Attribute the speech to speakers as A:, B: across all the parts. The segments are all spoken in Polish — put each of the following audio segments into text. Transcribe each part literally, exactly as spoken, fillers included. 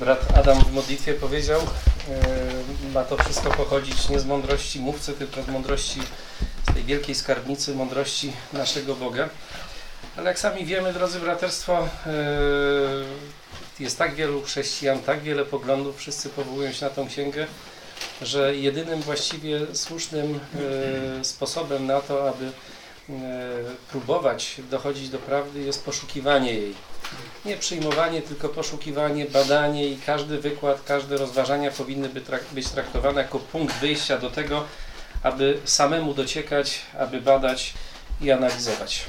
A: Brat Adam w modlitwie powiedział, yy, ma to wszystko pochodzić nie z mądrości mówcy, tylko z mądrości, z tej wielkiej skarbnicy mądrości naszego Boga. Ale jak sami wiemy, drodzy braterstwo, yy, jest tak wielu chrześcijan, tak wiele poglądów, wszyscy powołują się na tą księgę, że jedynym właściwie słusznym yy, sposobem na to, aby yy, próbować dochodzić do prawdy, jest poszukiwanie jej. Nie przyjmowanie, tylko poszukiwanie, badanie i każdy wykład, każde rozważania powinny być traktowane jako punkt wyjścia do tego, aby samemu dociekać, aby badać i analizować.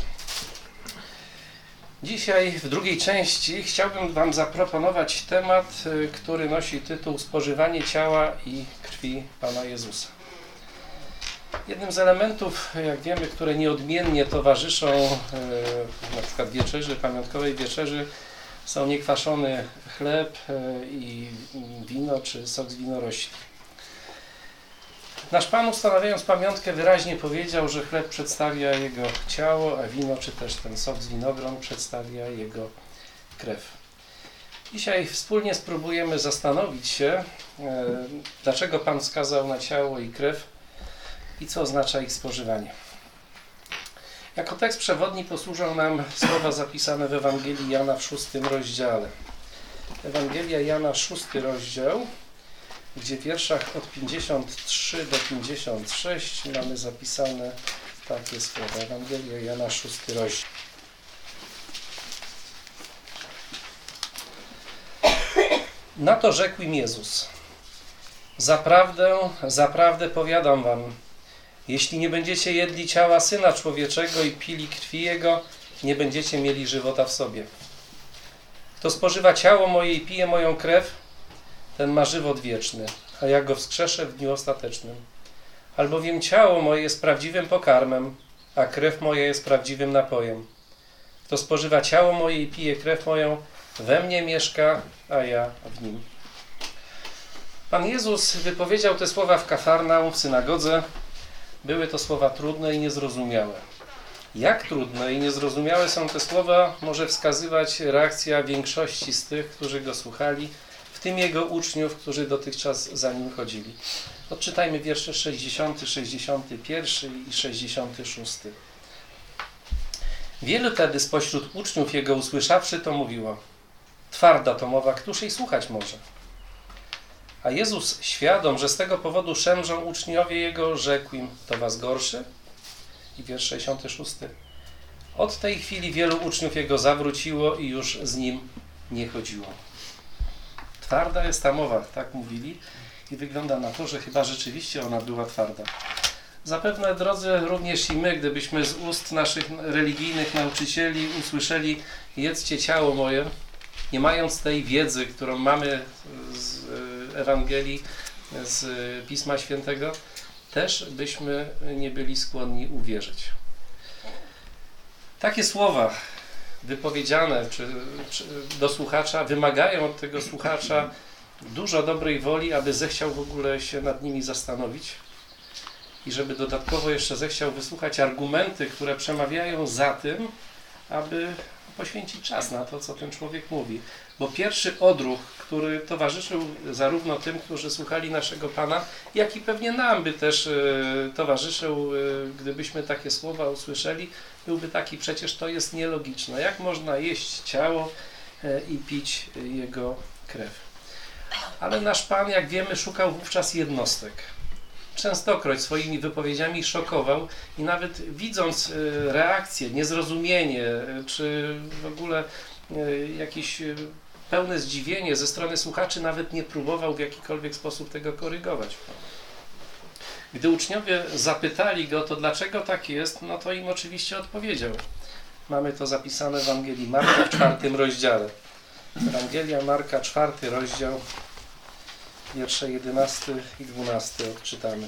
A: Dzisiaj w drugiej części chciałbym Wam zaproponować temat, który nosi tytuł Spożywanie ciała i krwi Pana Jezusa. Jednym z elementów, jak wiemy, które nieodmiennie towarzyszą e, na przykład wieczerzy, pamiątkowej wieczerzy, są niekwaszony chleb e, i wino, czy sok z winorośli. Nasz Pan, ustanawiając pamiątkę, wyraźnie powiedział, że chleb przedstawia Jego ciało, a wino, czy też ten sok z winogron przedstawia Jego krew. Dzisiaj wspólnie spróbujemy zastanowić się, e, dlaczego Pan wskazał na ciało i krew, i co oznacza ich spożywanie. Jako tekst przewodni posłużą nam słowa zapisane w Ewangelii Jana w szóstym rozdziale. Ewangelia Jana, szósty rozdział, gdzie w wierszach od pięćdziesiąt trzy do pięćdziesiąt sześć mamy zapisane takie słowa. Ewangelia Jana, szósty rozdział. Na to rzekł im Jezus: Zaprawdę, zaprawdę powiadam wam, jeśli nie będziecie jedli ciała Syna Człowieczego i pili krwi Jego, nie będziecie mieli żywota w sobie. Kto spożywa ciało moje i pije moją krew, ten ma żywot wieczny, a ja go wskrzeszę w dniu ostatecznym. Albowiem ciało moje jest prawdziwym pokarmem, a krew moja jest prawdziwym napojem. Kto spożywa ciało moje i pije krew moją, we mnie mieszka, a ja w nim. Pan Jezus wypowiedział te słowa w Kafarnaum, w synagodze. Były to słowa trudne i niezrozumiałe. Jak trudne i niezrozumiałe są te słowa, może wskazywać reakcja większości z tych, którzy go słuchali, w tym jego uczniów, którzy dotychczas za nim chodzili. Odczytajmy wiersze sześćdziesiąty, sześćdziesiąty pierwszy i sześćdziesiąty szósty. Wielu tedy spośród uczniów jego usłyszawszy to mówiło: twarda to mowa, któż jej słuchać może? A Jezus, świadom, że z tego powodu szemrzą uczniowie Jego, rzekł im: to was gorszy? I wiersz sześćdziesiąty szósty. Od tej chwili wielu uczniów Jego zawróciło i już z Nim nie chodziło. Twarda jest ta mowa, tak mówili, i wygląda na to, że chyba rzeczywiście ona była twarda. Zapewne, drodzy, również i my, gdybyśmy z ust naszych religijnych nauczycieli usłyszeli: jedzcie ciało moje, nie mając tej wiedzy, którą mamy z Ewangelii, z Pisma Świętego, też byśmy nie byli skłonni uwierzyć. Takie słowa wypowiedziane czy, czy do słuchacza wymagają od tego słuchacza dużo dobrej woli, aby zechciał w ogóle się nad nimi zastanowić i żeby dodatkowo jeszcze zechciał wysłuchać argumenty, które przemawiają za tym, aby poświęcić czas na to, co ten człowiek mówi. Bo pierwszy odruch, który towarzyszył zarówno tym, którzy słuchali naszego Pana, jak i pewnie nam by też y, towarzyszył, y, gdybyśmy takie słowa usłyszeli, byłby taki: przecież to jest nielogiczne. Jak można jeść ciało y, i pić y, Jego krew? Ale nasz Pan, jak wiemy, szukał wówczas jednostek. Częstokroć swoimi wypowiedziami szokował i nawet widząc reakcję, niezrozumienie, czy w ogóle jakieś pełne zdziwienie ze strony słuchaczy, nawet nie próbował w jakikolwiek sposób tego korygować. Gdy uczniowie zapytali go, to dlaczego tak jest, no to im oczywiście odpowiedział. Mamy to zapisane w Ewangelii Marka w czwartym rozdziale. Ewangelia Marka, czwarty rozdział, wiersze jedenasty i dwunasty odczytamy.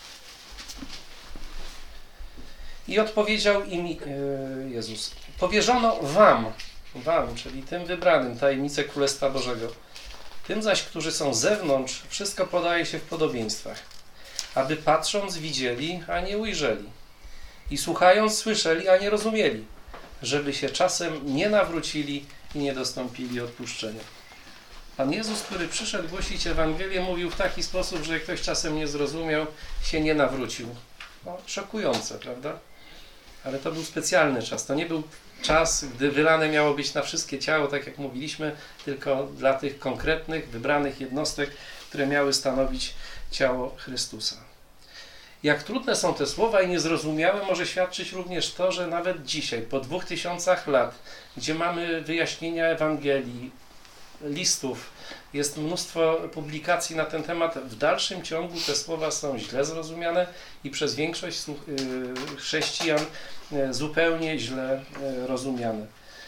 A: I odpowiedział im Jezus: powierzono wam, wam, czyli tym wybranym, tajemnicę Królestwa Bożego. Tym zaś, którzy są z zewnątrz, wszystko podaje się w podobieństwach, aby patrząc widzieli, a nie ujrzeli, i słuchając słyszeli, a nie rozumieli, żeby się czasem nie nawrócili i nie dostąpili odpuszczenia. Pan Jezus, który przyszedł głosić Ewangelię, mówił w taki sposób, że jak ktoś czasem nie zrozumiał, się nie nawrócił. No, szokujące, prawda? Ale to był specjalny czas. To nie był czas, gdy wylane miało być na wszystkie ciało, tak jak mówiliśmy, tylko dla tych konkretnych, wybranych jednostek, które miały stanowić ciało Chrystusa. Jak trudne są te słowa i niezrozumiałe, może świadczyć również to, że nawet dzisiaj, po dwóch tysiącach lat, gdzie mamy wyjaśnienia Ewangelii, listów, jest mnóstwo publikacji na ten temat, w dalszym ciągu te słowa są źle zrozumiane i przez większość chrześcijan zupełnie źle rozumiane.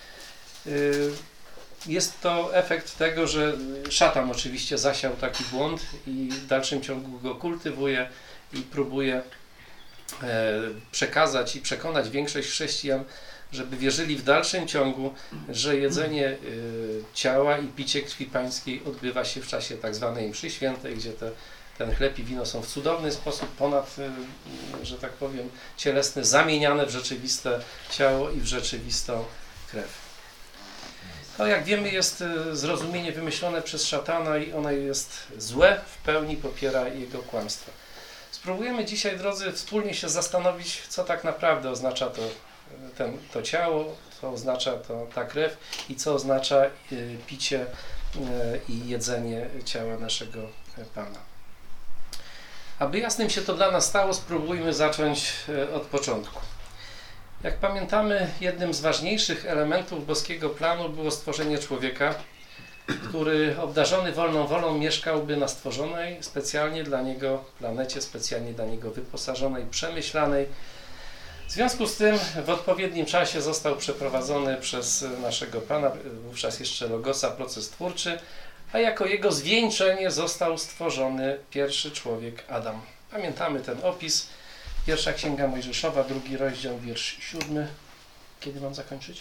A: Jest to efekt tego, że szatan oczywiście zasiał taki błąd i w dalszym ciągu go kultywuje i próbuje przekazać i przekonać większość chrześcijan, żeby wierzyli w dalszym ciągu, że jedzenie ciała i picie krwi pańskiej odbywa się w czasie tak zwanej mszy świętej, gdzie te, ten chleb i wino są w cudowny sposób ponad, że tak powiem, cielesny, zamieniane w rzeczywiste ciało i w rzeczywistą krew. To, jak wiemy, jest zrozumienie wymyślone przez szatana i ono jest złe, w pełni popiera jego kłamstwa. Spróbujemy dzisiaj, drodzy, wspólnie się zastanowić, co tak naprawdę oznacza to, ten, to ciało, co oznacza to, ta krew i co oznacza y, picie y, i jedzenie ciała naszego Pana. Aby jasnym się to dla nas stało, spróbujmy zacząć y, od początku. Jak pamiętamy, jednym z ważniejszych elementów boskiego planu było stworzenie człowieka, który obdarzony wolną wolą mieszkałby na stworzonej specjalnie dla niego planecie, specjalnie dla niego wyposażonej, przemyślanej. W związku z tym w odpowiednim czasie został przeprowadzony przez naszego Pana, wówczas jeszcze Logosa, proces twórczy, a jako jego zwieńczenie został stworzony pierwszy człowiek, Adam. Pamiętamy ten opis. Pierwsza Księga Mojżeszowa, drugi rozdział, wiersz siódmy. Kiedy mam zakończyć?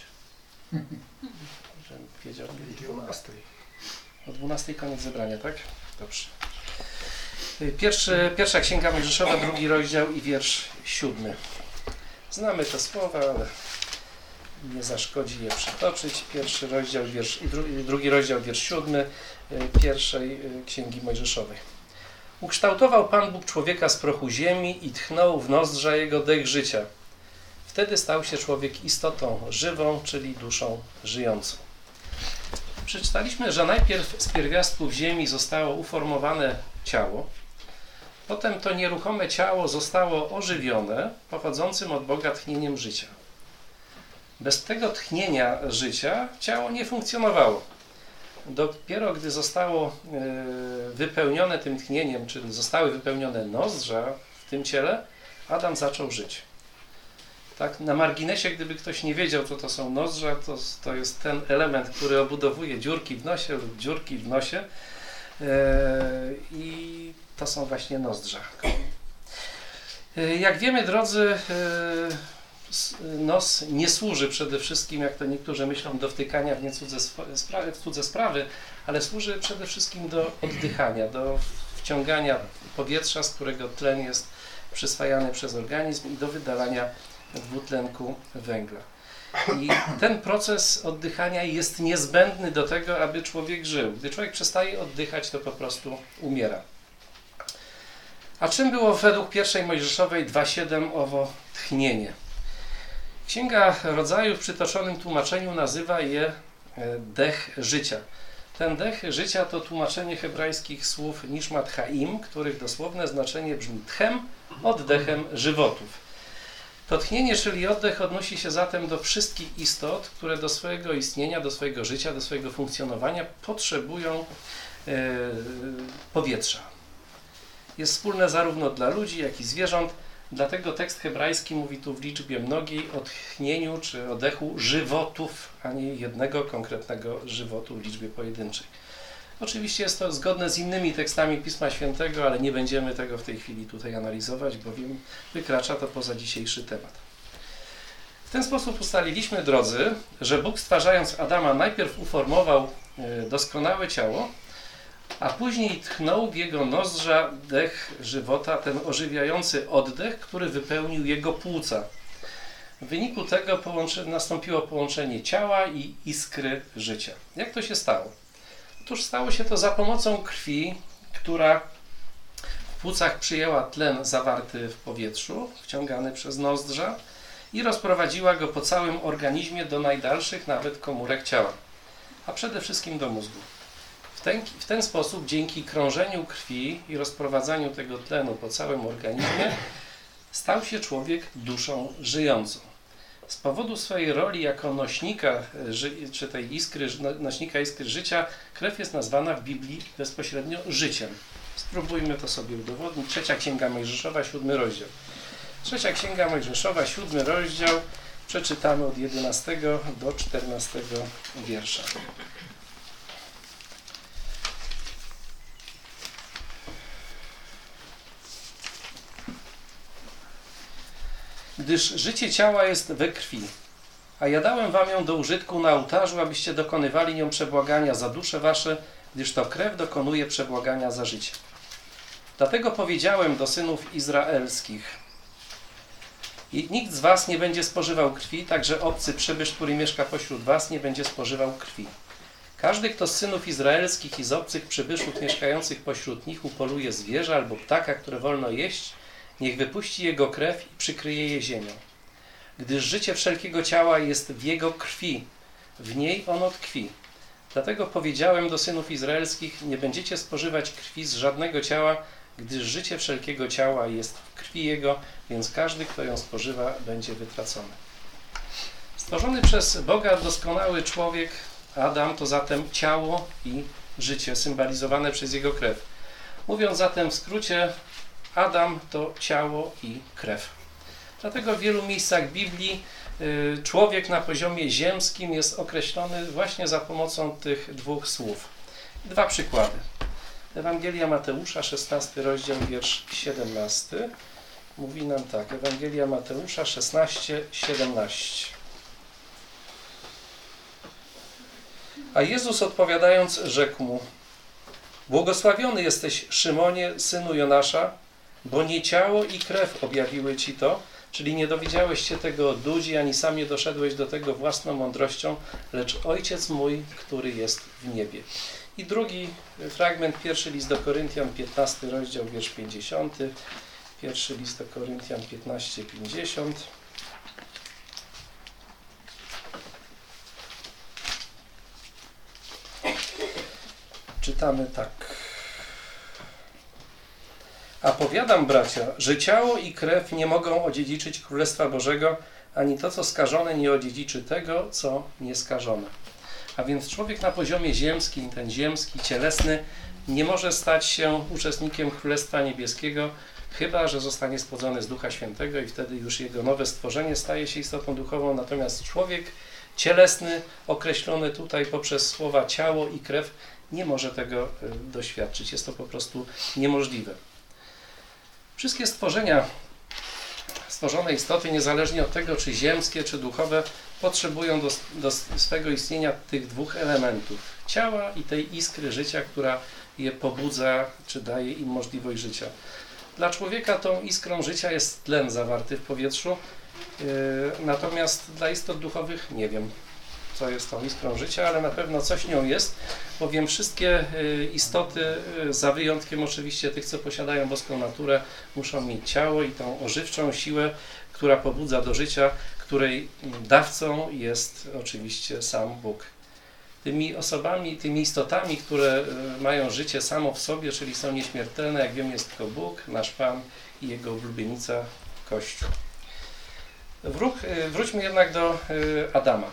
A: Żebym wiedział. O dwunastej koniec zebrania, tak? Dobrze. Pierwszy, pierwsza Księga Mojżeszowa, drugi rozdział i wiersz siódmy. Znamy te słowa, ale nie zaszkodzi je przytoczyć. Pierwszy rozdział, wiersz, drugi, drugi rozdział, wiersz siódmy pierwszej Księgi Mojżeszowej. Ukształtował Pan Bóg człowieka z prochu ziemi i tchnął w nozdrza jego dech życia. Wtedy stał się człowiek istotą żywą, czyli duszą żyjącą. Przeczytaliśmy, że najpierw z pierwiastków ziemi zostało uformowane ciało, potem to nieruchome ciało zostało ożywione pochodzącym od Boga tchnieniem życia. Bez tego tchnienia życia ciało nie funkcjonowało. Dopiero gdy zostało wypełnione tym tchnieniem, czyli zostały wypełnione nozdrza w tym ciele, Adam zaczął żyć. Tak, na marginesie, gdyby ktoś nie wiedział, co to są nozdrza, to, to jest ten element, który obudowuje dziurki w nosie lub dziurki w nosie yy, i to są właśnie nozdrza. Yy, jak wiemy, drodzy, yy, nos nie służy przede wszystkim, jak to niektórzy myślą, do wtykania w, nie cudze, sprawy, w cudze sprawy, ale służy przede wszystkim do oddychania, do wciągania powietrza, z którego tlen jest przyswajany przez organizm i do wydalania dwutlenku węgla. I ten proces oddychania jest niezbędny do tego, aby człowiek żył. Gdy człowiek przestaje oddychać, to po prostu umiera. A czym było według pierwszej Mojżeszowej dwa siedem owo tchnienie? Księga Rodzaju w przytoczonym tłumaczeniu nazywa je dech życia. Ten dech życia to tłumaczenie hebrajskich słów Nishmat Chaim, których dosłowne znaczenie brzmi tchem, oddechem żywotów. To tchnienie, czyli oddech, odnosi się zatem do wszystkich istot, które do swojego istnienia, do swojego życia, do swojego funkcjonowania potrzebują e, powietrza. Jest wspólne zarówno dla ludzi, jak i zwierząt, dlatego tekst hebrajski mówi tu w liczbie mnogiej o tchnieniu czy oddechu żywotów, a nie jednego konkretnego żywotu w liczbie pojedynczej. Oczywiście jest to zgodne z innymi tekstami Pisma Świętego, ale nie będziemy tego w tej chwili tutaj analizować, bowiem wykracza to poza dzisiejszy temat. W ten sposób ustaliliśmy, drodzy, że Bóg, stwarzając Adama, najpierw uformował doskonałe ciało, a później tchnął w jego nozdrza dech żywota, ten ożywiający oddech, który wypełnił jego płuca. W wyniku tego połączy, nastąpiło połączenie ciała i iskry życia. Jak to się stało? Otóż stało się to za pomocą krwi, która w płucach przyjęła tlen zawarty w powietrzu, wciągany przez nozdrza i rozprowadziła go po całym organizmie do najdalszych nawet komórek ciała, a przede wszystkim do mózgu. W ten, w ten sposób, dzięki krążeniu krwi i rozprowadzaniu tego tlenu po całym organizmie, stał się człowiek duszą żyjącą. Z powodu swojej roli jako nośnika, czy tej iskry, nośnika iskry życia, krew jest nazwana w Biblii bezpośrednio życiem. Spróbujmy to sobie udowodnić. Trzecia Księga Mojżeszowa, siódmy rozdział. Trzecia Księga Mojżeszowa, siódmy rozdział. Przeczytamy od jedenastego do czternastego wiersza. Gdyż życie ciała jest we krwi, a ja dałem wam ją do użytku na ołtarzu, abyście dokonywali nią przebłagania za dusze wasze, gdyż to krew dokonuje przebłagania za życie. Dlatego powiedziałem do synów izraelskich: i nikt z was nie będzie spożywał krwi, także obcy przybysz, który mieszka pośród was, nie będzie spożywał krwi. Każdy, kto z synów izraelskich i z obcych przybyszów mieszkających pośród nich upoluje zwierzę albo ptaka, które wolno jeść, niech wypuści jego krew i przykryje je ziemią. Gdyż życie wszelkiego ciała jest w jego krwi, w niej ono tkwi. Dlatego powiedziałem do synów izraelskich: nie będziecie spożywać krwi z żadnego ciała, gdyż życie wszelkiego ciała jest w krwi jego, więc każdy, kto ją spożywa, będzie wytracony. Stworzony przez Boga doskonały człowiek, Adam, to zatem ciało i życie, symbolizowane przez jego krew. Mówiąc zatem w skrócie, Adam to ciało i krew. Dlatego w wielu miejscach Biblii y, człowiek na poziomie ziemskim jest określony właśnie za pomocą tych dwóch słów. Dwa przykłady. Ewangelia Mateusza, szesnasty rozdział, wiersz siedemnasty. Mówi nam tak. Ewangelia Mateusza szesnaście, siedemnaście. A Jezus odpowiadając rzekł mu: błogosławiony jesteś, Szymonie, synu Jonasza, bo nie ciało i krew objawiły ci to, czyli nie dowiedziałeś się tego od ludzi, ani sam nie doszedłeś do tego własną mądrością, lecz Ojciec mój, który jest w niebie. I drugi fragment, pierwszy list do Koryntian, piętnasty rozdział, wiersz pięćdziesiąty. Pierwszy list do Koryntian, piętnaście, pięćdziesiąt. Czytamy tak. A powiadam, bracia, że ciało i krew nie mogą odziedziczyć Królestwa Bożego, ani to, co skażone, nie odziedziczy tego, co nieskażone. A więc człowiek na poziomie ziemskim, ten ziemski, cielesny, nie może stać się uczestnikiem Królestwa Niebieskiego, chyba że zostanie spłodzony z Ducha Świętego i wtedy już jego nowe stworzenie staje się istotą duchową. Natomiast człowiek cielesny, określony tutaj poprzez słowa ciało i krew, nie może tego doświadczyć. Jest to po prostu niemożliwe. Wszystkie stworzenia, stworzone istoty, niezależnie od tego, czy ziemskie, czy duchowe, potrzebują do, do swego istnienia tych dwóch elementów. Ciała i tej iskry życia, która je pobudza, czy daje im możliwość życia. Dla człowieka tą iskrą życia jest tlen zawarty w powietrzu, yy, natomiast dla istot duchowych nie wiem, co jest tą iskrą życia, ale na pewno coś nią jest, bowiem wszystkie istoty, za wyjątkiem oczywiście tych, co posiadają boską naturę, muszą mieć ciało i tą ożywczą siłę, która pobudza do życia, której dawcą jest oczywiście sam Bóg. Tymi osobami, tymi istotami, które mają życie samo w sobie, czyli są nieśmiertelne, jak wiemy, jest tylko Bóg, nasz Pan i Jego ulubienica Kościół. Wróg, wróćmy jednak do Adama.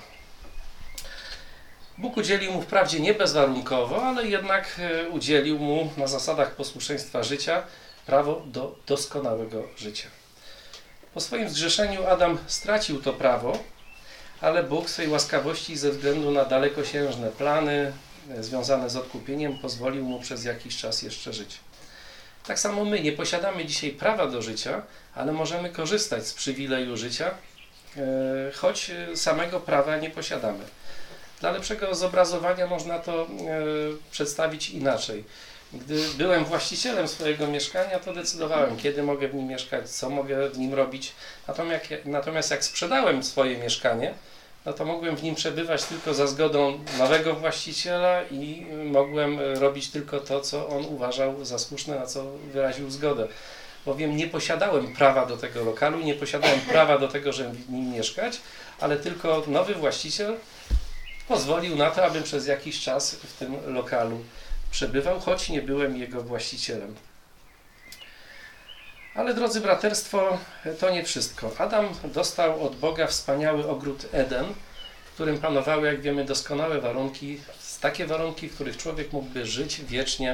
A: Bóg udzielił mu wprawdzie nie bezwarunkowo, ale jednak udzielił mu na zasadach posłuszeństwa życia prawo do doskonałego życia. Po swoim zgrzeszeniu Adam stracił to prawo, ale Bóg w swej łaskawości ze względu na dalekosiężne plany związane z odkupieniem pozwolił mu przez jakiś czas jeszcze żyć. Tak samo my nie posiadamy dzisiaj prawa do życia, ale możemy korzystać z przywileju życia, choć samego prawa nie posiadamy. Dla lepszego zobrazowania można to e, przedstawić inaczej. Gdy byłem właścicielem swojego mieszkania, to decydowałem, kiedy mogę w nim mieszkać, co mogę w nim robić. Natomiast, natomiast jak sprzedałem swoje mieszkanie, no to mogłem w nim przebywać tylko za zgodą nowego właściciela i mogłem robić tylko to, co on uważał za słuszne, na co wyraził zgodę. Bowiem nie posiadałem prawa do tego lokalu, nie posiadałem prawa do tego, żeby w nim mieszkać, ale tylko nowy właściciel pozwolił na to, abym przez jakiś czas w tym lokalu przebywał, choć nie byłem jego właścicielem. Ale drodzy braterstwo, to nie wszystko. Adam dostał od Boga wspaniały ogród Eden, w którym panowały, jak wiemy, doskonałe warunki, takie warunki, w których człowiek mógłby żyć wiecznie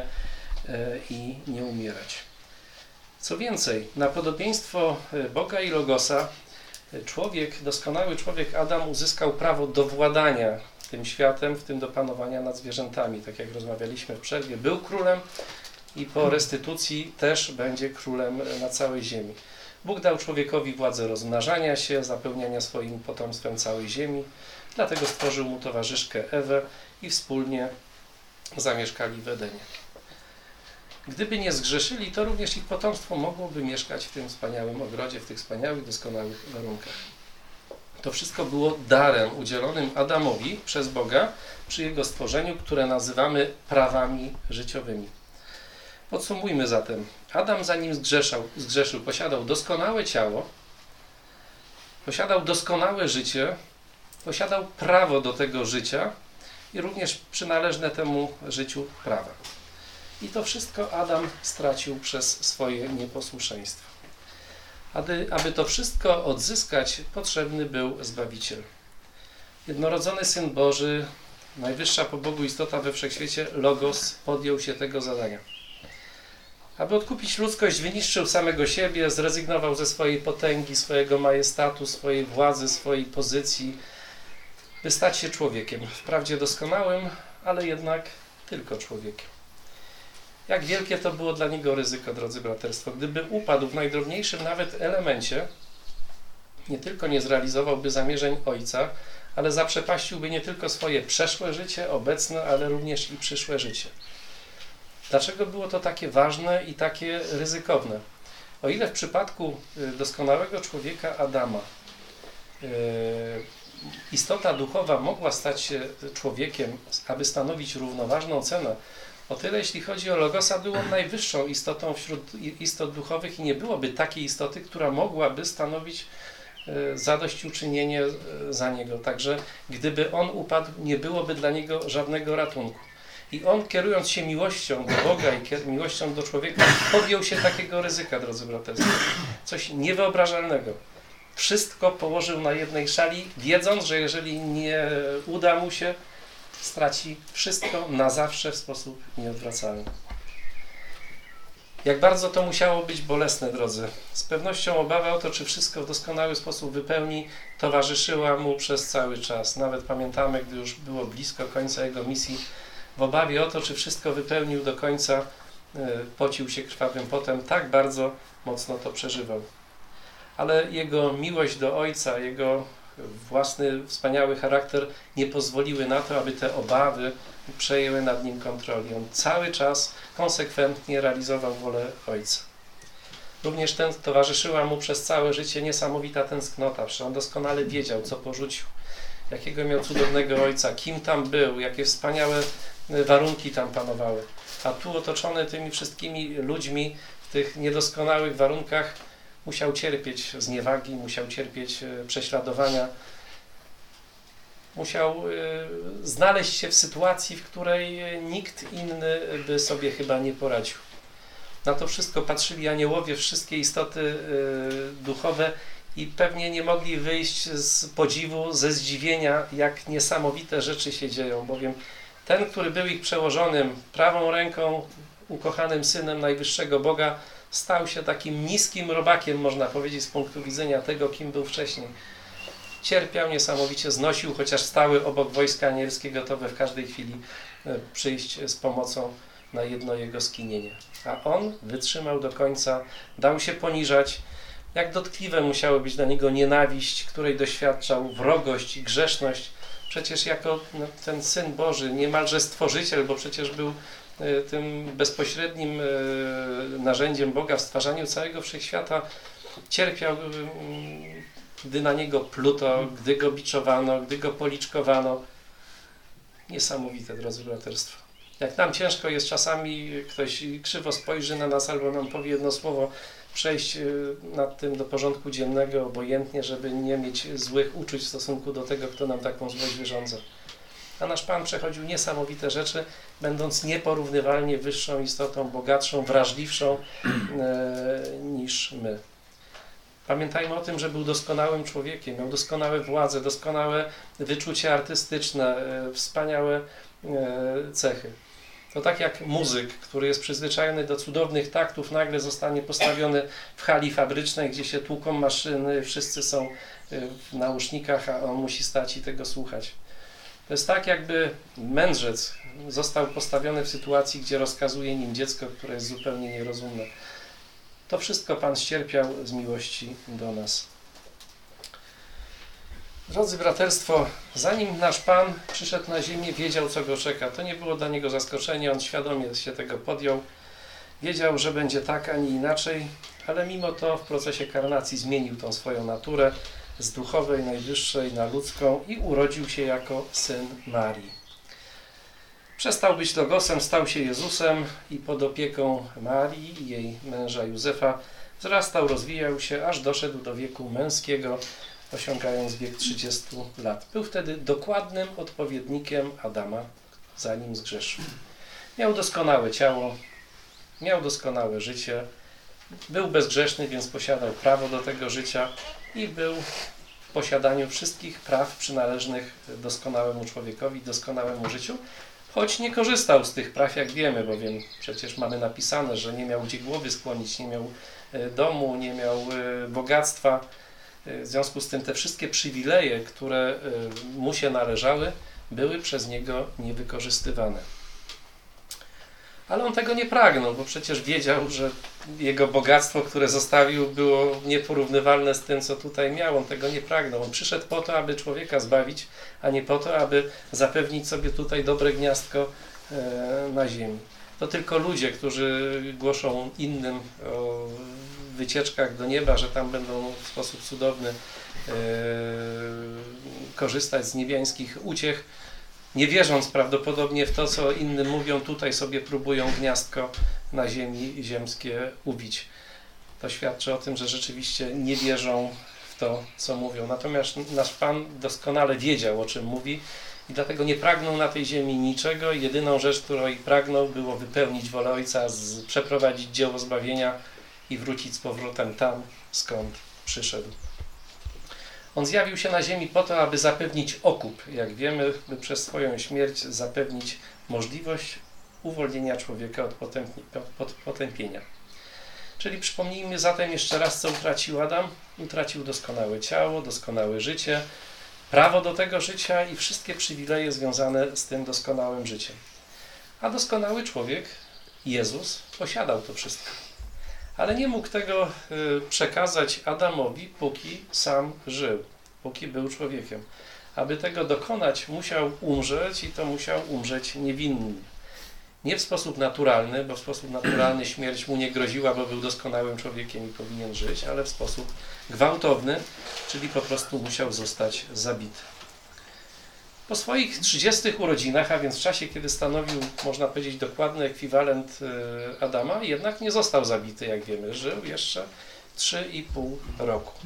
A: i nie umierać. Co więcej, na podobieństwo Boga i Logosa, człowiek, doskonały człowiek Adam uzyskał prawo do władania tym światem, w tym do panowania nad zwierzętami. Tak jak rozmawialiśmy w przerwie, był królem i po restytucji też będzie królem na całej ziemi. Bóg dał człowiekowi władzę rozmnażania się, zapełniania swoim potomstwem całej ziemi, dlatego stworzył mu towarzyszkę Ewę i wspólnie zamieszkali w Edenie. Gdyby nie zgrzeszyli, to również ich potomstwo mogłoby mieszkać w tym wspaniałym ogrodzie, w tych wspaniałych, doskonałych warunkach. To wszystko było darem udzielonym Adamowi przez Boga przy jego stworzeniu, które nazywamy prawami życiowymi. Podsumujmy zatem. Adam, zanim zgrzeszał, zgrzeszył, posiadał doskonałe ciało, posiadał doskonałe życie, posiadał prawo do tego życia i również przynależne temu życiu prawa. I to wszystko Adam stracił przez swoje nieposłuszeństwo. Aby, aby to wszystko odzyskać, potrzebny był Zbawiciel. Jednorodzony Syn Boży, najwyższa po Bogu istota we wszechświecie, Logos, podjął się tego zadania. Aby odkupić ludzkość, wyniszczył samego siebie, zrezygnował ze swojej potęgi, swojego majestatu, swojej władzy, swojej pozycji, by stać się człowiekiem. Wprawdzie doskonałym, ale jednak tylko człowiekiem. Jak wielkie to było dla niego ryzyko, drodzy braterstwo. Gdyby upadł w najdrobniejszym nawet elemencie, nie tylko nie zrealizowałby zamierzeń Ojca, ale zaprzepaściłby nie tylko swoje przeszłe życie, obecne, ale również i przyszłe życie. Dlaczego było to takie ważne i takie ryzykowne? O ile w przypadku doskonałego człowieka Adama istota duchowa mogła stać się człowiekiem, aby stanowić równoważną cenę, o tyle jeśli chodzi o Logosa, był on najwyższą istotą wśród istot duchowych i nie byłoby takiej istoty, która mogłaby stanowić zadośćuczynienie za niego. Także gdyby on upadł, nie byłoby dla niego żadnego ratunku. I on, kierując się miłością do Boga i miłością do człowieka, podjął się takiego ryzyka, drodzy braterscy. Coś niewyobrażalnego. Wszystko położył na jednej szali, wiedząc, że jeżeli nie uda mu się, straci wszystko na zawsze w sposób nieodwracalny. Jak bardzo to musiało być bolesne, drodzy. Z pewnością obawa o to, czy wszystko w doskonały sposób wypełni, towarzyszyła mu przez cały czas. Nawet pamiętamy, gdy już było blisko końca jego misji, w obawie o to, czy wszystko wypełnił do końca, pocił się krwawym potem, tak bardzo mocno to przeżywał. Ale jego miłość do Ojca, jego własny, wspaniały charakter nie pozwoliły na to, aby te obawy przejęły nad nim kontroli. On cały czas konsekwentnie realizował wolę Ojca. Również ten towarzyszyła mu przez całe życie niesamowita tęsknota, przecież on doskonale wiedział, co porzucił, jakiego miał cudownego Ojca, kim tam był, jakie wspaniałe warunki tam panowały. A tu otoczony tymi wszystkimi ludźmi w tych niedoskonałych warunkach musiał cierpieć zniewagi, musiał cierpieć prześladowania, musiał znaleźć się w sytuacji, w której nikt inny by sobie chyba nie poradził. Na to wszystko patrzyli aniołowie, wszystkie istoty duchowe i pewnie nie mogli wyjść z podziwu, ze zdziwienia, jak niesamowite rzeczy się dzieją, bowiem ten, który był ich przełożonym, prawą ręką, ukochanym synem najwyższego Boga, stał się takim niskim robakiem, można powiedzieć, z punktu widzenia tego, kim był wcześniej. Cierpiał niesamowicie, znosił, chociaż stały obok wojska anielskie, gotowe w każdej chwili przyjść z pomocą na jedno jego skinienie. A on wytrzymał do końca, dał się poniżać. Jak dotkliwe musiało być dla niego nienawiść, której doświadczał, wrogość i grzeszność. Przecież jako no, ten Syn Boży, niemalże Stworzyciel, bo przecież był tym bezpośrednim narzędziem Boga w stwarzaniu całego wszechświata, cierpiał gdy na niego pluto, gdy go biczowano, gdy go policzkowano. Niesamowite, drodzy braterstwo. Jak nam ciężko jest czasami, ktoś krzywo spojrzy na nas albo nam powie jedno słowo, przejść nad tym do porządku dziennego obojętnie, żeby nie mieć złych uczuć w stosunku do tego, kto nam taką złość wyrządza. A nasz Pan przechodził niesamowite rzeczy, będąc nieporównywalnie wyższą istotą, bogatszą, wrażliwszą e, niż my. Pamiętajmy o tym, że był doskonałym człowiekiem, miał doskonałe władze, doskonałe wyczucie artystyczne, e, wspaniałe e, cechy. To tak jak muzyk, który jest przyzwyczajony do cudownych taktów, nagle zostanie postawiony w hali fabrycznej, gdzie się tłuką maszyny, wszyscy są w nausznikach, a on musi stać i tego słuchać. To jest tak, jakby mędrzec został postawiony w sytuacji, gdzie rozkazuje nim dziecko, które jest zupełnie nierozumne. To wszystko Pan ścierpiał z miłości do nas. Drodzy braterstwo, zanim nasz Pan przyszedł na ziemię, wiedział, co go czeka. To nie było dla niego zaskoczenie, on świadomie się tego podjął. Wiedział, że będzie tak, a nie inaczej, ale mimo to w procesie karnacji zmienił tą swoją naturę z duchowej, najwyższej na ludzką i urodził się jako syn Marii. Przestał być Logosem, stał się Jezusem i pod opieką Marii i jej męża Józefa wzrastał, rozwijał się, aż doszedł do wieku męskiego, osiągając wiek trzydziestu lat. Był wtedy dokładnym odpowiednikiem Adama, zanim zgrzeszył. Miał doskonałe ciało, miał doskonałe życie, był bezgrzeszny, więc posiadał prawo do tego życia i był w posiadaniu wszystkich praw przynależnych doskonałemu człowiekowi, doskonałemu życiu, choć nie korzystał z tych praw, jak wiemy, bowiem przecież mamy napisane, że nie miał gdzie głowy skłonić, nie miał domu, nie miał bogactwa. W związku z tym te wszystkie przywileje, które mu się należały, były przez niego niewykorzystywane. Ale on tego nie pragnął, bo przecież wiedział, że jego bogactwo, które zostawił, było nieporównywalne z tym, co tutaj miał. On tego nie pragnął. On przyszedł po to, aby człowieka zbawić, a nie po to, aby zapewnić sobie tutaj dobre gniazdko na ziemi. To tylko ludzie, którzy głoszą innym o wycieczkach do nieba, że tam będą w sposób cudowny e, korzystać z niebiańskich uciech, nie wierząc prawdopodobnie w to, co innym mówią, tutaj sobie próbują gniazdko na ziemi ziemskie ubić. To świadczy o tym, że rzeczywiście nie wierzą w to, co mówią. Natomiast nasz Pan doskonale wiedział, o czym mówi i dlatego nie pragnął na tej ziemi niczego. Jedyną rzecz, której pragnął, było wypełnić wolę Ojca, z, przeprowadzić dzieło zbawienia i wrócić z powrotem tam, skąd przyszedł. On zjawił się na ziemi po to, aby zapewnić okup, jak wiemy, by przez swoją śmierć zapewnić możliwość uwolnienia człowieka od, potępni, od potępienia. Czyli przypomnijmy zatem jeszcze raz, co utracił Adam. Utracił doskonałe ciało, doskonałe życie, prawo do tego życia i wszystkie przywileje związane z tym doskonałym życiem. A doskonały człowiek, Jezus, posiadał to wszystko. Ale nie mógł tego przekazać Adamowi, póki sam żył, póki był człowiekiem. Aby tego dokonać, musiał umrzeć i to musiał umrzeć niewinny. Nie w sposób naturalny, bo w sposób naturalny śmierć mu nie groziła, bo był doskonałym człowiekiem i powinien żyć, ale w sposób gwałtowny, czyli po prostu musiał zostać zabity. Po swoich trzydziestych urodzinach, a więc w czasie, kiedy stanowił, można powiedzieć, dokładny ekwiwalent Adama, jednak nie został zabity, jak wiemy. Żył jeszcze trzy i pół roku.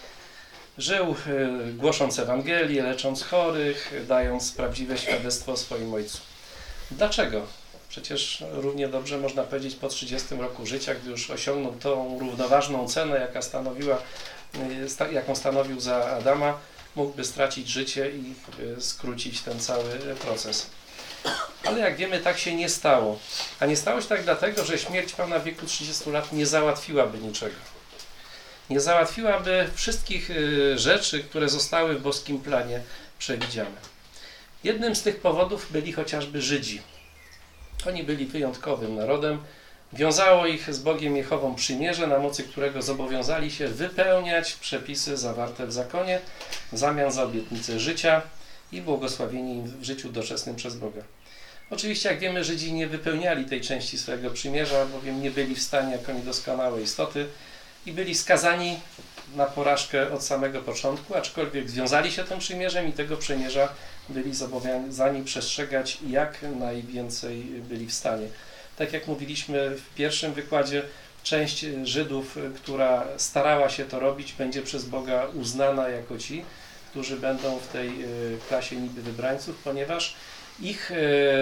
A: Żył głosząc Ewangelię, lecząc chorych, dając prawdziwe świadectwo o swoim Ojcu. Dlaczego? Przecież równie dobrze można powiedzieć po trzydziestym roku życia, gdy już osiągnął tą równoważną cenę, jaka stanowiła, jaką stanowił za Adama, mógłby stracić życie i skrócić ten cały proces. Ale jak wiemy, tak się nie stało. A nie stało się tak dlatego, że śmierć Pana w wieku trzydziestu lat nie załatwiłaby niczego. Nie załatwiłaby wszystkich rzeczy, które zostały w boskim planie przewidziane. Jednym z tych powodów byli chociażby Żydzi. Oni byli wyjątkowym narodem. Wiązało ich z Bogiem Jehową przymierze, na mocy którego zobowiązali się wypełniać przepisy zawarte w zakonie w zamian za obietnicę życia i błogosławienie im w życiu doczesnym przez Boga. Oczywiście, jak wiemy, Żydzi nie wypełniali tej części swojego przymierza, bowiem nie byli w stanie jako niedoskonałe istoty i byli skazani na porażkę od samego początku, aczkolwiek związali się tym przymierzem i tego przymierza byli zobowiązani przestrzegać jak najwięcej byli w stanie. Tak jak mówiliśmy w pierwszym wykładzie, część Żydów, która starała się to robić, będzie przez Boga uznana jako ci, którzy będą w tej klasie niby wybrańców, ponieważ ich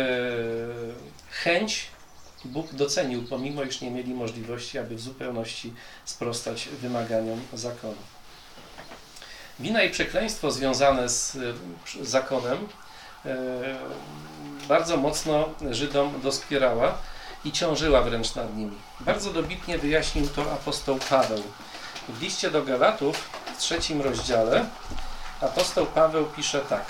A: chęć Bóg docenił, pomimo iż nie mieli możliwości, aby w zupełności sprostać wymaganiom zakonu. Wina i przekleństwo związane z zakonem bardzo mocno Żydom doskwierała i ciążyła wręcz nad nimi. Bardzo dobitnie wyjaśnił to apostoł Paweł. W liście do Galatów w trzecim rozdziale apostoł Paweł pisze tak.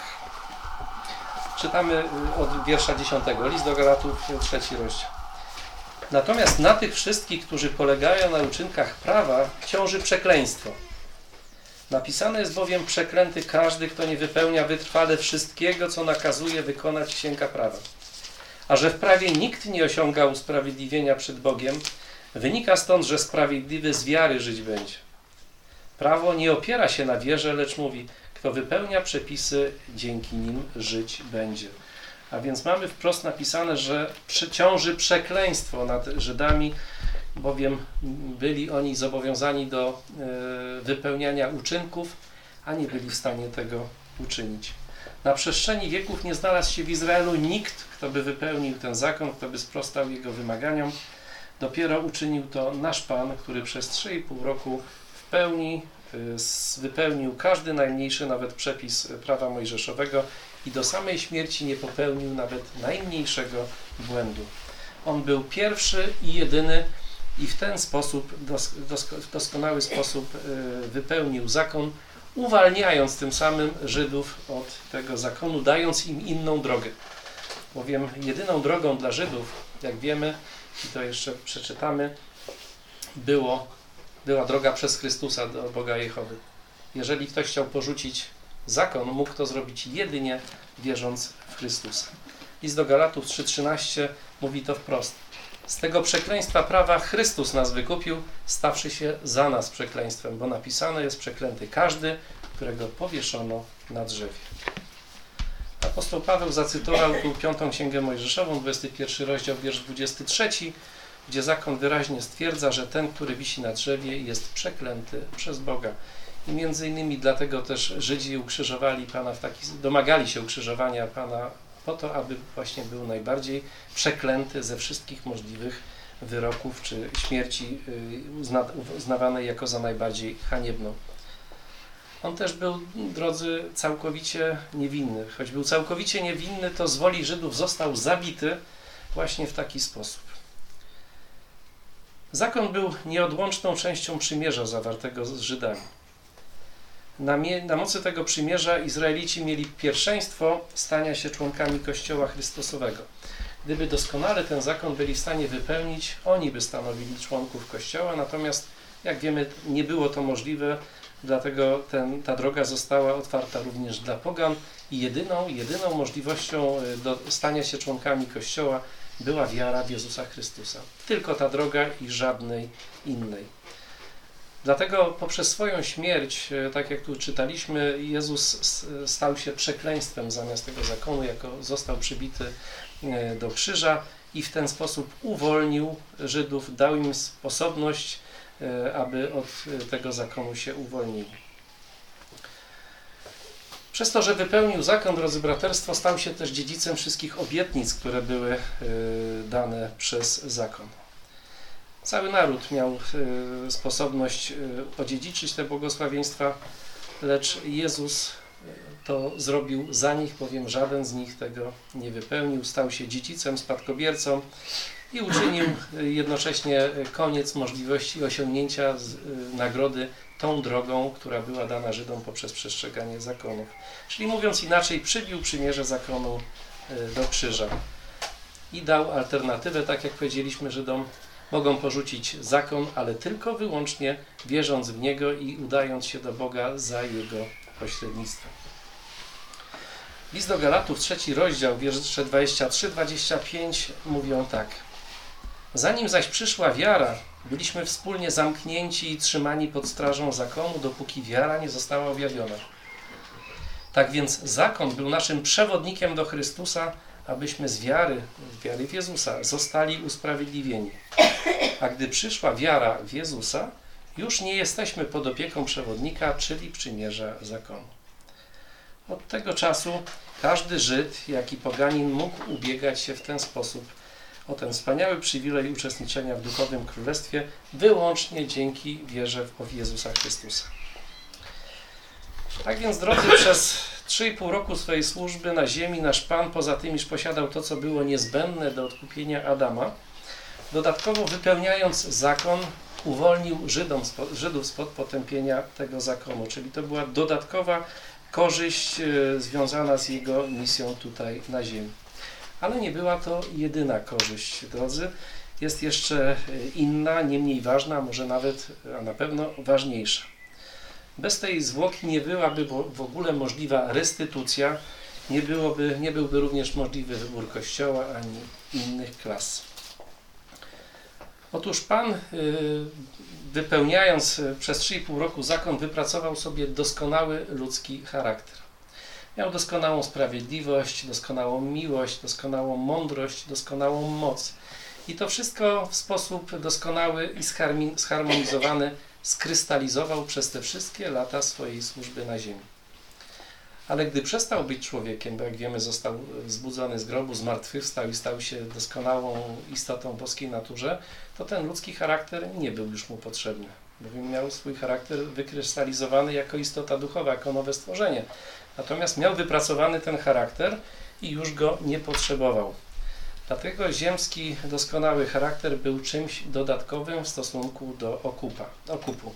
A: Czytamy od wiersza dziesiątego. List do Galatów, trzeci rozdział. Natomiast na tych wszystkich, którzy polegają na uczynkach prawa, ciąży przekleństwo. Napisane jest bowiem: przeklęty każdy, kto nie wypełnia wytrwale wszystkiego, co nakazuje wykonać księga prawa. A że w prawie nikt nie osiąga usprawiedliwienia przed Bogiem, wynika stąd, że sprawiedliwy z wiary żyć będzie. Prawo nie opiera się na wierze, lecz mówi: kto wypełnia przepisy, dzięki nim żyć będzie. A więc mamy wprost napisane, że ciąży przekleństwo nad Żydami, bowiem byli oni zobowiązani do y, wypełniania uczynków, a nie byli w stanie tego uczynić. Na przestrzeni wieków nie znalazł się w Izraelu nikt, kto by wypełnił ten zakon, kto by sprostał jego wymaganiom. Dopiero uczynił to nasz Pan, który przez trzy i pół roku w pełni y, wypełnił każdy najmniejszy nawet przepis prawa mojżeszowego i do samej śmierci nie popełnił nawet najmniejszego błędu. On był pierwszy i jedyny i w ten sposób, dos, dos, w doskonały sposób y, wypełnił zakon, uwalniając tym samym Żydów od tego zakonu, dając im inną drogę. Bowiem jedyną drogą dla Żydów, jak wiemy, i to jeszcze przeczytamy, było, była droga przez Chrystusa do Boga Jehowy. Jeżeli ktoś chciał porzucić zakon, mógł to zrobić jedynie wierząc w Chrystusa. List do Galatów trzy trzynaście mówi to wprost. Z tego przekleństwa prawa Chrystus nas wykupił, stawszy się za nas przekleństwem, bo napisane jest: przeklęty każdy, którego powieszono na drzewie. Apostoł Paweł zacytował tu piątą Księgę Mojżeszową, dwudziesty pierwszy rozdział, wiersz dwudziesty trzeci, gdzie zakon wyraźnie stwierdza, że ten, który wisi na drzewie, jest przeklęty przez Boga. I między innymi dlatego też Żydzi ukrzyżowali Pana w taki, domagali się ukrzyżowania Pana po to, aby właśnie był najbardziej przeklęty ze wszystkich możliwych wyroków czy śmierci uznawanej jako za najbardziej haniebną. On też był, drodzy, całkowicie niewinny. Choć był całkowicie niewinny, to z woli Żydów został zabity właśnie w taki sposób. Zakon był nieodłączną częścią przymierza zawartego z Żydami. Na, mie- na mocy tego przymierza Izraelici mieli pierwszeństwo stania się członkami Kościoła Chrystusowego. Gdyby doskonale ten zakon byli w stanie wypełnić, oni by stanowili członków Kościoła, natomiast jak wiemy, nie było to możliwe, dlatego ten, ta droga została otwarta również dla pogan i jedyną, jedyną możliwością do stania się członkami Kościoła była wiara w Jezusa Chrystusa. Tylko ta droga i żadnej innej. Dlatego poprzez swoją śmierć, tak jak tu czytaliśmy, Jezus stał się przekleństwem zamiast tego zakonu, jako został przybity do krzyża i w ten sposób uwolnił Żydów, dał im sposobność, aby od tego zakonu się uwolnili. Przez to, że wypełnił zakon, drodzy braterstwo, stał się też dziedzicem wszystkich obietnic, które były dane przez zakon. Cały naród miał sposobność odziedziczyć te błogosławieństwa, lecz Jezus to zrobił za nich, bowiem żaden z nich tego nie wypełnił. Stał się dziedzicem, spadkobiercą i uczynił jednocześnie koniec możliwości osiągnięcia nagrody tą drogą, która była dana Żydom poprzez przestrzeganie zakonów. Czyli mówiąc inaczej, przybił przymierze zakonu do krzyża i dał alternatywę, tak jak powiedzieliśmy Żydom, mogą porzucić zakon, ale tylko wyłącznie wierząc w Niego i udając się do Boga za Jego pośrednictwem. List do Galatów, trzeci rozdział, wiersze dwadzieścia trzy dwadzieścia pięć mówią tak. Zanim zaś przyszła wiara, byliśmy wspólnie zamknięci i trzymani pod strażą zakonu, dopóki wiara nie została objawiona. Tak więc zakon był naszym przewodnikiem do Chrystusa, abyśmy z wiary, z wiary w Jezusa zostali usprawiedliwieni. A gdy przyszła wiara w Jezusa, już nie jesteśmy pod opieką przewodnika, czyli przymierza zakonu. Od tego czasu każdy Żyd, jak i poganin mógł ubiegać się w ten sposób o ten wspaniały przywilej uczestniczenia w duchowym królestwie wyłącznie dzięki wierze w Jezusa Chrystusa. Tak więc, drodzy, przez trzy i pół roku swojej służby na ziemi nasz Pan, poza tym, iż posiadał to, co było niezbędne do odkupienia Adama, dodatkowo wypełniając zakon, uwolnił Żydom, Żydów spod potępienia tego zakonu, czyli to była dodatkowa korzyść e, związana z jego misją tutaj na ziemi. Ale nie była to jedyna korzyść, drodzy. Jest jeszcze inna, nie mniej ważna, może nawet, a na pewno ważniejsza. Bez tej zwłoki nie byłaby w ogóle możliwa restytucja, nie, byłoby, nie byłby również możliwy wybór Kościoła ani innych klas. Otóż Pan, wypełniając przez trzy i pół roku zakon, wypracował sobie doskonały ludzki charakter. Miał doskonałą sprawiedliwość, doskonałą miłość, doskonałą mądrość, doskonałą moc. I to wszystko w sposób doskonały i zharmonizowany skrystalizował przez te wszystkie lata swojej służby na ziemi. Ale gdy przestał być człowiekiem, bo jak wiemy został wzbudzony z grobu, zmartwychwstał i stał się doskonałą istotą w boskiej naturze, to ten ludzki charakter nie był już mu potrzebny, bowiem miał swój charakter wykrystalizowany jako istota duchowa, jako nowe stworzenie. Natomiast miał wypracowany ten charakter i już go nie potrzebował. Dlatego ziemski doskonały charakter był czymś dodatkowym w stosunku do okupa, okupu.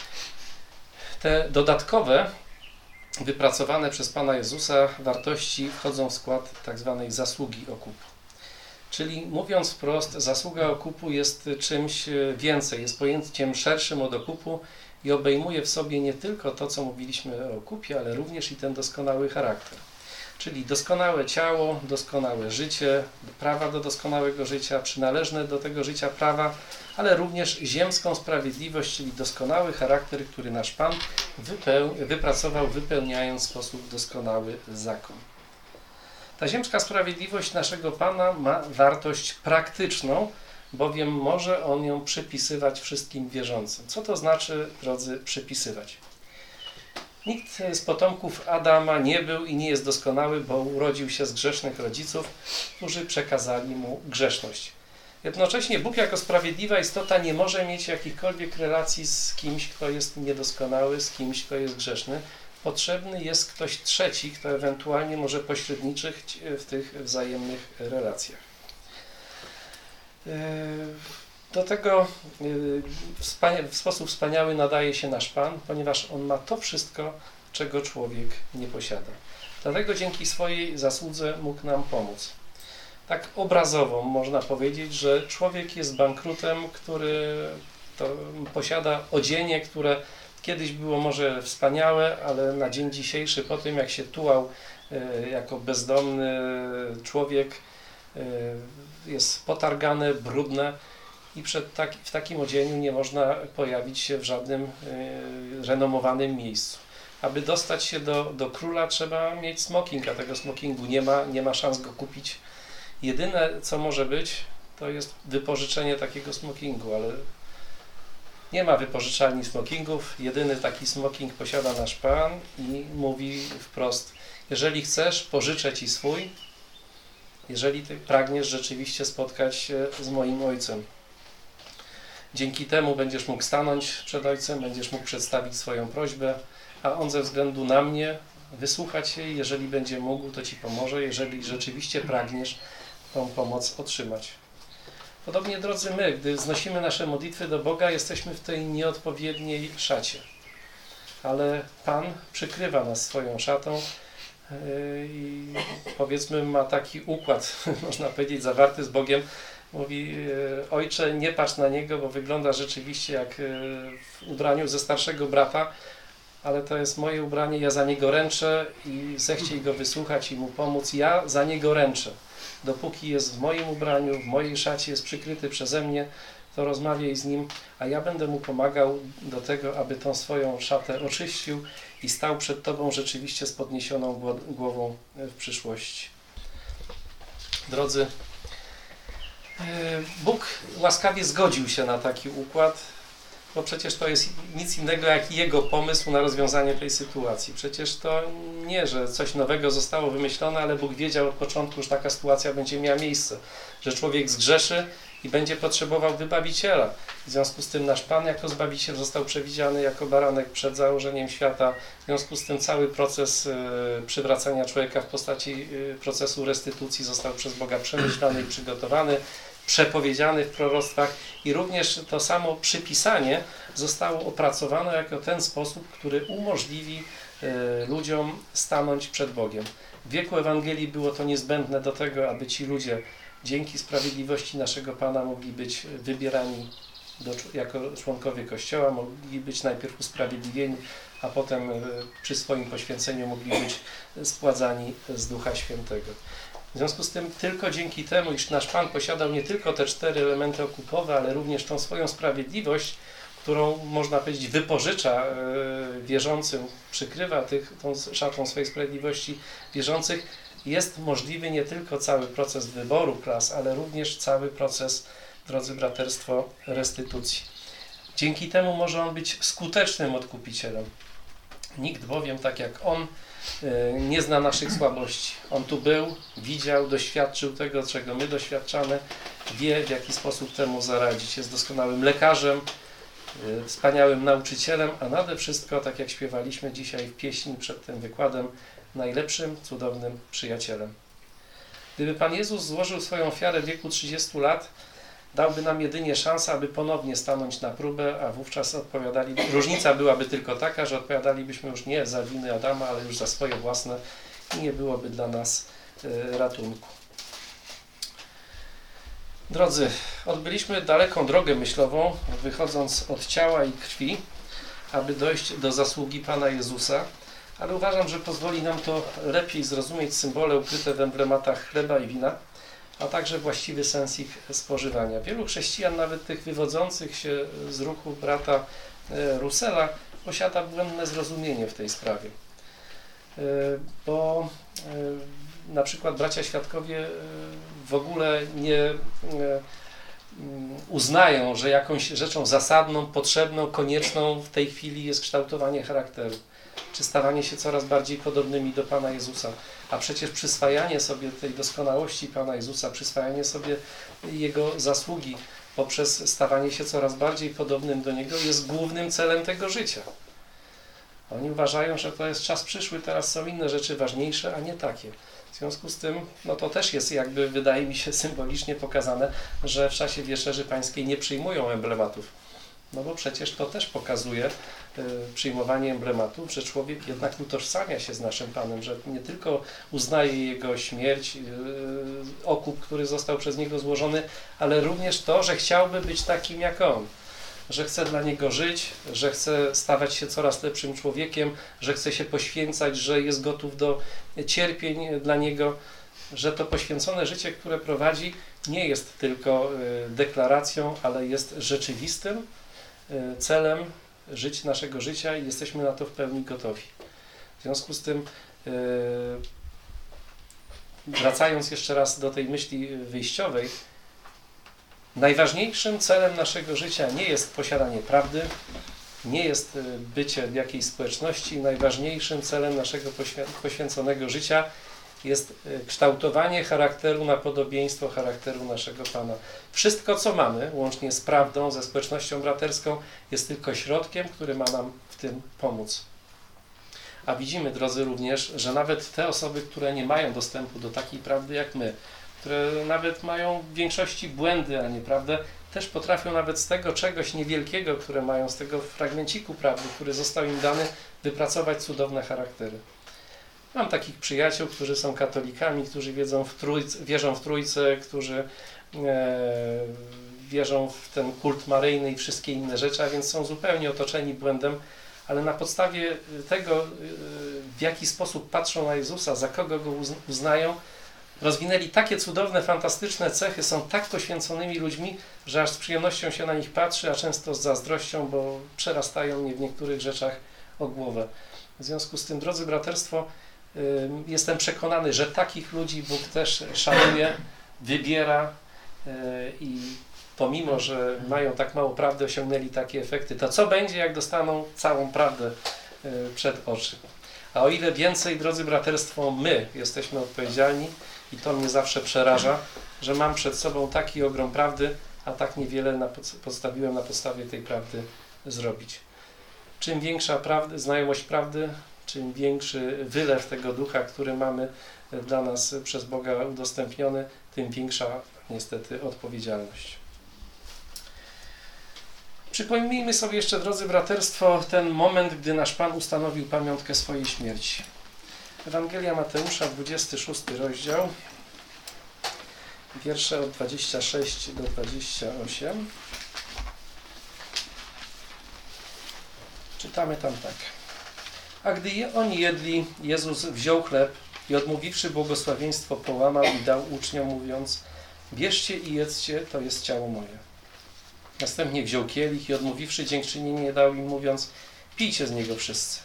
A: Te dodatkowe, wypracowane przez Pana Jezusa wartości wchodzą w skład tak zwanej zasługi okupu. Czyli mówiąc wprost, zasługa okupu jest czymś więcej, jest pojęciem szerszym od okupu i obejmuje w sobie nie tylko to, co mówiliśmy o okupie, ale również i ten doskonały charakter. Czyli doskonałe ciało, doskonałe życie, prawa do doskonałego życia, przynależne do tego życia prawa, ale również ziemską sprawiedliwość, czyli doskonały charakter, który nasz Pan wypeł, wypracował, wypełniając w sposób doskonały zakon. Ta ziemska sprawiedliwość naszego Pana ma wartość praktyczną, bowiem może On ją przypisywać wszystkim wierzącym. Co to znaczy, drodzy, przypisywać? Nikt z potomków Adama nie był i nie jest doskonały, bo urodził się z grzesznych rodziców, którzy przekazali mu grzeszność. Jednocześnie Bóg jako sprawiedliwa istota nie może mieć jakichkolwiek relacji z kimś, kto jest niedoskonały, z kimś, kto jest grzeszny. Potrzebny jest ktoś trzeci, kto ewentualnie może pośredniczyć w tych wzajemnych relacjach. Do tego w sposób wspaniały nadaje się nasz Pan, ponieważ On ma to wszystko, czego człowiek nie posiada. Dlatego dzięki swojej zasłudze mógł nam pomóc. Tak obrazowo można powiedzieć, że człowiek jest bankrutem, który to posiada odzienie, które kiedyś było może wspaniałe, ale na dzień dzisiejszy, po tym jak się tułał jako bezdomny człowiek, jest potargane, brudne i przed tak, w takim odzieniu nie można pojawić się w żadnym y, renomowanym miejscu. Aby dostać się do, do króla, trzeba mieć smoking, a tego smokingu nie ma, nie ma szans go kupić. Jedyne, co może być, to jest wypożyczenie takiego smokingu, ale nie ma wypożyczalni smokingów. Jedyny taki smoking posiada nasz Pan i mówi wprost: jeżeli chcesz, pożyczę Ci swój, jeżeli Ty pragniesz rzeczywiście spotkać się z moim Ojcem. Dzięki temu będziesz mógł stanąć przed Ojcem, będziesz mógł przedstawić swoją prośbę, a On ze względu na mnie wysłuchać jej, jeżeli będzie mógł, to Ci pomoże, jeżeli rzeczywiście pragniesz tą pomoc otrzymać. Podobnie, drodzy, my, gdy wznosimy nasze modlitwy do Boga, jesteśmy w tej nieodpowiedniej szacie. Ale Pan przykrywa nas swoją szatą i powiedzmy ma taki układ, można powiedzieć, zawarty z Bogiem. Mówi: Ojcze, nie patrz na niego, bo wygląda rzeczywiście jak w ubraniu ze starszego brata, ale to jest moje ubranie, ja za niego ręczę i zechciej go wysłuchać i mu pomóc. Ja za niego ręczę. dopóki jest w moim ubraniu, w mojej szacie, jest przykryty przeze mnie, to rozmawiaj z nim, a ja będę mu pomagał do tego, aby tą swoją szatę oczyścił i stał przed Tobą rzeczywiście z podniesioną głową w przyszłości. Drodzy, Bóg łaskawie zgodził się na taki układ, bo przecież to jest nic innego jak Jego pomysł na rozwiązanie tej sytuacji. Przecież to nie, że coś nowego zostało wymyślone, ale Bóg wiedział od początku, że taka sytuacja będzie miała miejsce, że człowiek zgrzeszy i będzie potrzebował wybawiciela. W związku z tym nasz Pan jako Zbawiciel został przewidziany jako baranek przed założeniem świata. W związku z tym cały proces y, przywracania człowieka w postaci y, procesu restytucji został przez Boga przemyślany i przygotowany, przepowiedziany w proroctwach i również to samo przypisanie zostało opracowane jako ten sposób, który umożliwi y, ludziom stanąć przed Bogiem. W wieku Ewangelii było to niezbędne do tego, aby ci ludzie dzięki sprawiedliwości naszego Pana mogli być wybierani do, jako członkowie Kościoła, mogli być najpierw usprawiedliwieni, a potem przy swoim poświęceniu mogli być spładzani z Ducha Świętego. W związku z tym tylko dzięki temu, iż nasz Pan posiadał nie tylko te cztery elementy okupowe, ale również tą swoją sprawiedliwość, którą można powiedzieć wypożycza wierzącym, przykrywa tych, tą szatą swojej sprawiedliwości wierzących, jest możliwy nie tylko cały proces wyboru klas, ale również cały proces, drodzy braterstwo, restytucji. Dzięki temu może on być skutecznym odkupicielem. Nikt bowiem, tak jak on, nie zna naszych słabości. On tu był, widział, doświadczył tego, czego my doświadczamy, wie, w jaki sposób temu zaradzić. Jest doskonałym lekarzem, wspaniałym nauczycielem, a nade wszystko, tak jak śpiewaliśmy dzisiaj w pieśni przed tym wykładem, najlepszym, cudownym przyjacielem. Gdyby Pan Jezus złożył swoją ofiarę w wieku trzydziestu lat, dałby nam jedynie szansę, aby ponownie stanąć na próbę, a wówczas odpowiadali, różnica byłaby tylko taka, że odpowiadalibyśmy już nie za winy Adama, ale już za swoje własne i nie byłoby dla nas y, ratunku. Drodzy, odbyliśmy daleką drogę myślową, wychodząc od ciała i krwi, aby dojść do zasługi Pana Jezusa, ale uważam, że pozwoli nam to lepiej zrozumieć symbole ukryte w emblematach chleba i wina, a także właściwy sens ich spożywania. Wielu chrześcijan, nawet tych wywodzących się z ruchu brata Russella, posiada błędne zrozumienie w tej sprawie. Bo na przykład bracia świadkowie w ogóle nie uznają, że jakąś rzeczą zasadną, potrzebną, konieczną w tej chwili jest kształtowanie charakteru, czy stawanie się coraz bardziej podobnymi do Pana Jezusa. A przecież przyswajanie sobie tej doskonałości Pana Jezusa, przyswajanie sobie Jego zasługi poprzez stawanie się coraz bardziej podobnym do Niego jest głównym celem tego życia. Oni uważają, że to jest czas przyszły, teraz są inne rzeczy ważniejsze, a nie takie. W związku z tym, no to też jest jakby, wydaje mi się, symbolicznie pokazane, że w czasie Wieczerzy Pańskiej nie przyjmują emblematów. No bo przecież to też pokazuje y, przyjmowanie emblematów, że człowiek jednak utożsamia się z naszym Panem, że nie tylko uznaje Jego śmierć, y, okup, który został przez Niego złożony, ale również to, że chciałby być takim jak On. Że chce dla Niego żyć, że chce stawać się coraz lepszym człowiekiem, że chce się poświęcać, że jest gotów do cierpień dla Niego, że to poświęcone życie, które prowadzi, nie jest tylko deklaracją, ale jest rzeczywistym celem żyć naszego życia i jesteśmy na to w pełni gotowi. W związku z tym, wracając jeszcze raz do tej myśli wyjściowej, najważniejszym celem naszego życia nie jest posiadanie prawdy, nie jest bycie w jakiejś społeczności. Najważniejszym celem naszego poświęconego życia jest kształtowanie charakteru na podobieństwo charakteru naszego Pana. Wszystko, co mamy, łącznie z prawdą, ze społecznością braterską, jest tylko środkiem, który ma nam w tym pomóc. A widzimy, drodzy, również, że nawet te osoby, które nie mają dostępu do takiej prawdy jak my, które nawet mają w większości błędy, a nie prawdę, też potrafią nawet z tego czegoś niewielkiego, które mają, z tego fragmenciku prawdy, który został im dany, wypracować cudowne charaktery. Mam takich przyjaciół, którzy są katolikami, którzy wiedzą w trójce, wierzą w Trójcę, którzy e, wierzą w ten kult maryjny i wszystkie inne rzeczy, a więc są zupełnie otoczeni błędem, ale na podstawie tego, w jaki sposób patrzą na Jezusa, za kogo Go uznają, rozwinęli takie cudowne, fantastyczne cechy, są tak poświęconymi ludźmi, że aż z przyjemnością się na nich patrzy, a często z zazdrością, bo przerastają mnie w niektórych rzeczach o głowę. W związku z tym, drodzy braterstwo, jestem przekonany, że takich ludzi Bóg też szanuje, wybiera i pomimo, że mają tak mało prawdy, osiągnęli takie efekty, to co będzie, jak dostaną całą prawdę przed oczy? A o ile więcej, drodzy braterstwo, my jesteśmy odpowiedzialni i to mnie zawsze przeraża, że mam przed sobą taki ogrom prawdy, a tak niewiele na postawiłem na podstawie tej prawdy zrobić. Czym większa prawdy, znajomość prawdy, czym większy wylew tego ducha, który mamy dla nas przez Boga udostępniony, tym większa niestety odpowiedzialność. Przypomnijmy sobie jeszcze, drodzy braterstwo, ten moment, gdy nasz Pan ustanowił pamiątkę swojej śmierci. Ewangelia Mateusza, dwudziesty szósty rozdział, wiersze od dwudziestego szóstego do dwudziestego ósmego. Czytamy tam tak. A gdy je, oni jedli, Jezus wziął chleb i odmówiwszy błogosławieństwo, połamał i dał uczniom, mówiąc: bierzcie i jedzcie, to jest ciało moje. Następnie wziął kielich i odmówiwszy dziękczynienie, dał im, mówiąc: pijcie z niego wszyscy,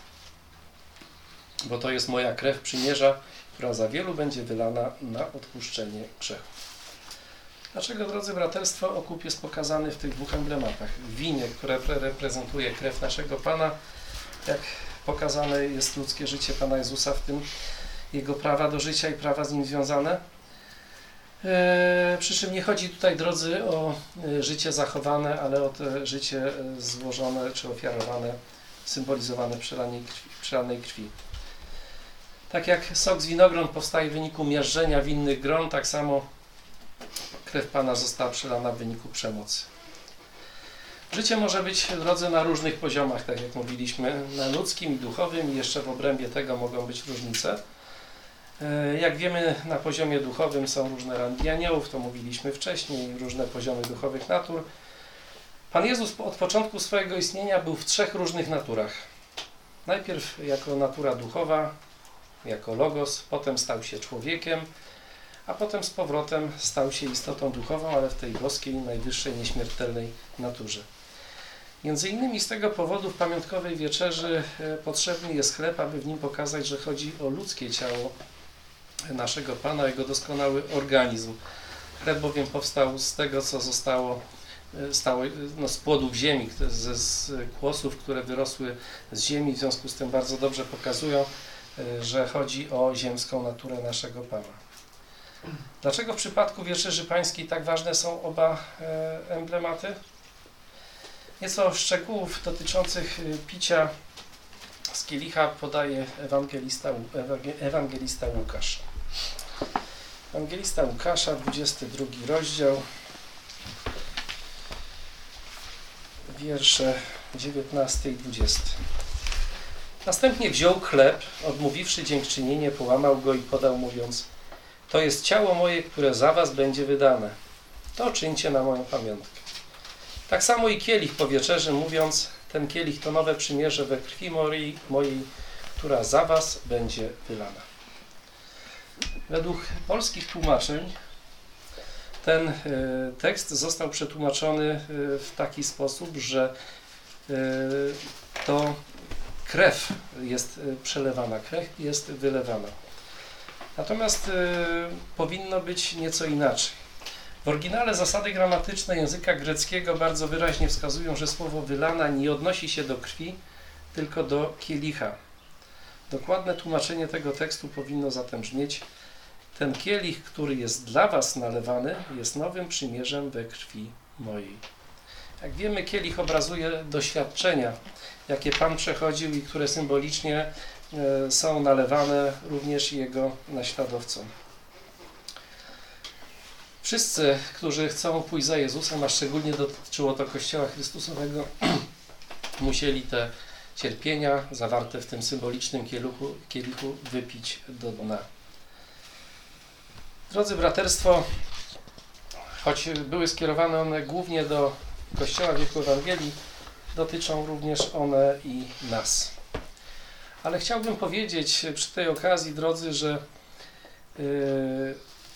A: bo to jest moja krew przymierza, która za wielu będzie wylana na odpuszczenie grzechów. Dlaczego, drodzy braterstwo, okup jest pokazany w tych dwóch emblematach? W winie, które reprezentuje krew naszego Pana, jak pokazane jest ludzkie życie Pana Jezusa, w tym Jego prawa do życia i prawa z Nim związane. Eee, przy czym nie chodzi tutaj, drodzy, o e, życie zachowane, ale o to życie e, złożone czy ofiarowane, symbolizowane przelanej krwi, przelanej krwi. Tak jak sok z winogron powstaje w wyniku miażdżenia winnych gron, tak samo krew Pana została przelana w wyniku przemocy. Życie może być, drodzy, na różnych poziomach, tak jak mówiliśmy, na ludzkim i duchowym, i jeszcze w obrębie tego mogą być różnice. Jak wiemy, na poziomie duchowym są różne rangi aniołów, to mówiliśmy wcześniej, różne poziomy duchowych natur. Pan Jezus od początku swojego istnienia był w trzech różnych naturach. Najpierw jako natura duchowa, jako Logos, potem stał się człowiekiem, a potem z powrotem stał się istotą duchową, ale w tej boskiej, najwyższej, nieśmiertelnej naturze. Między innymi z tego powodu w pamiątkowej wieczerzy potrzebny jest chleb, aby w nim pokazać, że chodzi o ludzkie ciało naszego Pana, jego doskonały organizm. Chleb bowiem powstał z tego, co zostało stało, no, z płodów ziemi, z, z kłosów, które wyrosły z ziemi, w związku z tym bardzo dobrze pokazują, że chodzi o ziemską naturę naszego Pana. Dlaczego w przypadku Wieczerzy Pańskiej tak ważne są oba e, emblematy? Nieco szczegółów dotyczących picia z kielicha podaje ewangelista, ewangelista Łukasz. Ewangelista Łukasza, dwudziesty drugi rozdział, wiersze dziewiętnasty i dwudziesty. Następnie wziął chleb, odmówiwszy dziękczynienie, połamał go i podał, mówiąc: to jest ciało moje, które za was będzie wydane. To czyńcie na moją pamiątkę. Tak samo i kielich po wieczerzy, mówiąc: ten kielich to nowe przymierze we krwi mojej, mojej, która za was będzie wylana. Według polskich tłumaczeń ten y, tekst został przetłumaczony y, w taki sposób, że y, to krew jest y, przelewana, krew jest wylewana. Natomiast y, powinno być nieco inaczej. W oryginale zasady gramatyczne języka greckiego bardzo wyraźnie wskazują, że słowo wylana nie odnosi się do krwi, tylko do kielicha. Dokładne tłumaczenie tego tekstu powinno zatem brzmieć: ten kielich, który jest dla was nalewany, jest nowym przymierzem we krwi mojej. Jak wiemy, kielich obrazuje doświadczenia, jakie Pan przechodził i które symbolicznie e, są nalewane również Jego naśladowcom. Wszyscy, którzy chcą pójść za Jezusem, a szczególnie dotyczyło to Kościoła Chrystusowego, musieli te cierpienia zawarte w tym symbolicznym kielichu, kielichu wypić do dna. Drodzy braterstwo, choć były skierowane one głównie do Kościoła wieku Ewangelii, dotyczą również one i nas. Ale chciałbym powiedzieć przy tej okazji, drodzy, że yy,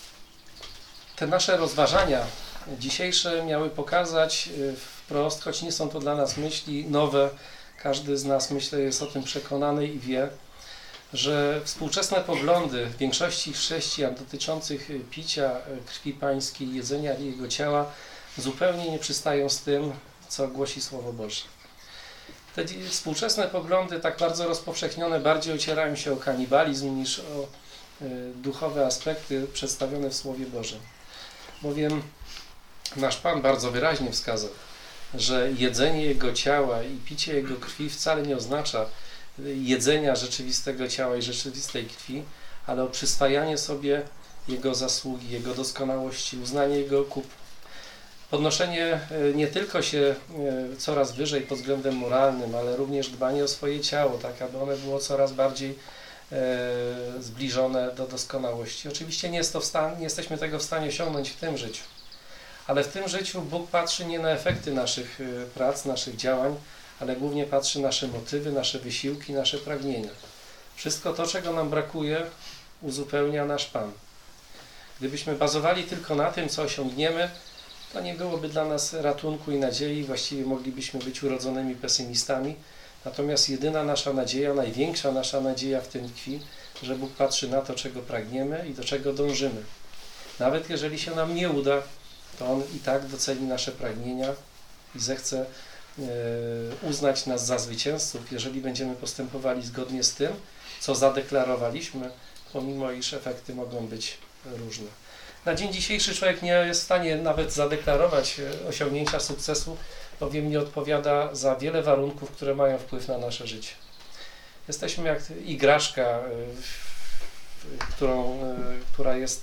A: Te nasze rozważania dzisiejsze miały pokazać wprost, choć nie są to dla nas myśli nowe, każdy z nas, myślę, jest o tym przekonany i wie, że współczesne poglądy większości chrześcijan dotyczących picia krwi pańskiej, jedzenia jego ciała zupełnie nie przystają z tym, co głosi Słowo Boże. Te współczesne poglądy, tak bardzo rozpowszechnione, bardziej ocierają się o kanibalizm niż o duchowe aspekty przedstawione w Słowie Bożym. Bowiem nasz Pan bardzo wyraźnie wskazał, że jedzenie Jego ciała i picie Jego krwi wcale nie oznacza jedzenia rzeczywistego ciała i rzeczywistej krwi, ale o przyswajanie sobie Jego zasługi, Jego doskonałości, uznanie Jego okupu. Podnoszenie nie tylko się coraz wyżej pod względem moralnym, ale również dbanie o swoje ciało, tak aby one było coraz bardziej zbliżone do doskonałości. Oczywiście nie, jest to w stan, nie jesteśmy tego w stanie osiągnąć w tym życiu, ale w tym życiu Bóg patrzy nie na efekty naszych prac, naszych działań, ale głównie patrzy nasze motywy, nasze wysiłki, nasze pragnienia. Wszystko to, czego nam brakuje, uzupełnia nasz Pan. Gdybyśmy bazowali tylko na tym, co osiągniemy, to nie byłoby dla nas ratunku i nadziei, właściwie moglibyśmy być urodzonymi pesymistami. Natomiast jedyna nasza nadzieja, największa nasza nadzieja w tym tkwi, że Bóg patrzy na to, czego pragniemy i do czego dążymy. Nawet jeżeli się nam nie uda, to On i tak doceni nasze pragnienia i zechce e, uznać nas za zwycięzców, jeżeli będziemy postępowali zgodnie z tym, co zadeklarowaliśmy, pomimo iż efekty mogą być różne. Na dzień dzisiejszy człowiek nie jest w stanie nawet zadeklarować osiągnięcia sukcesu, bowiem nie odpowiada za wiele warunków, które mają wpływ na nasze życie. Jesteśmy jak igraszka, którą, która jest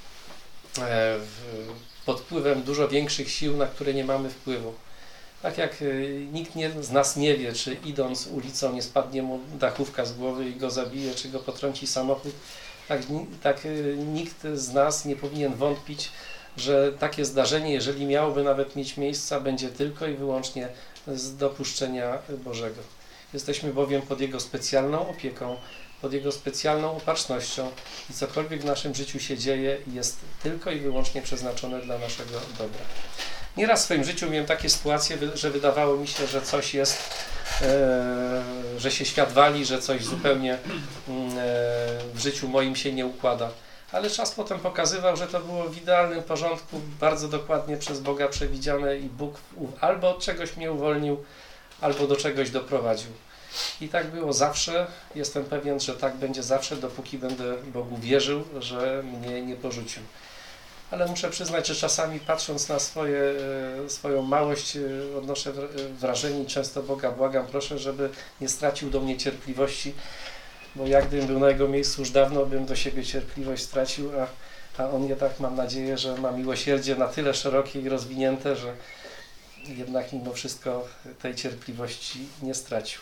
A: pod wpływem dużo większych sił, na które nie mamy wpływu. Tak jak nikt nie, z nas nie wie, czy idąc ulicą nie spadnie mu dachówka z głowy i go zabije, czy go potrąci samochód, tak, tak nikt z nas nie powinien wątpić, że takie zdarzenie, jeżeli miałoby nawet mieć miejsce, będzie tylko i wyłącznie z dopuszczenia Bożego. Jesteśmy bowiem pod Jego specjalną opieką, pod Jego specjalną opatrznością i cokolwiek w naszym życiu się dzieje, jest tylko i wyłącznie przeznaczone dla naszego dobra. Nieraz w swoim życiu miałem takie sytuacje, że wydawało mi się, że coś jest, e, że się świat wali, że coś zupełnie e, w życiu moim się nie układa. Ale czas potem pokazywał, że to było w idealnym porządku, bardzo dokładnie przez Boga przewidziane i Bóg albo od czegoś mnie uwolnił, albo do czegoś doprowadził. I tak było zawsze. Jestem pewien, że tak będzie zawsze, dopóki będę Bogu wierzył, że mnie nie porzucił. Ale muszę przyznać, że czasami patrząc na swoje, swoją małość, odnoszę wrażenie i często Boga błagam, proszę, żeby nie stracił do mnie cierpliwości, bo jak gdybym był na Jego miejscu, już dawno bym do siebie cierpliwość stracił, a, a On jednak, mam nadzieję, że ma miłosierdzie na tyle szerokie i rozwinięte, że jednak mimo wszystko tej cierpliwości nie stracił.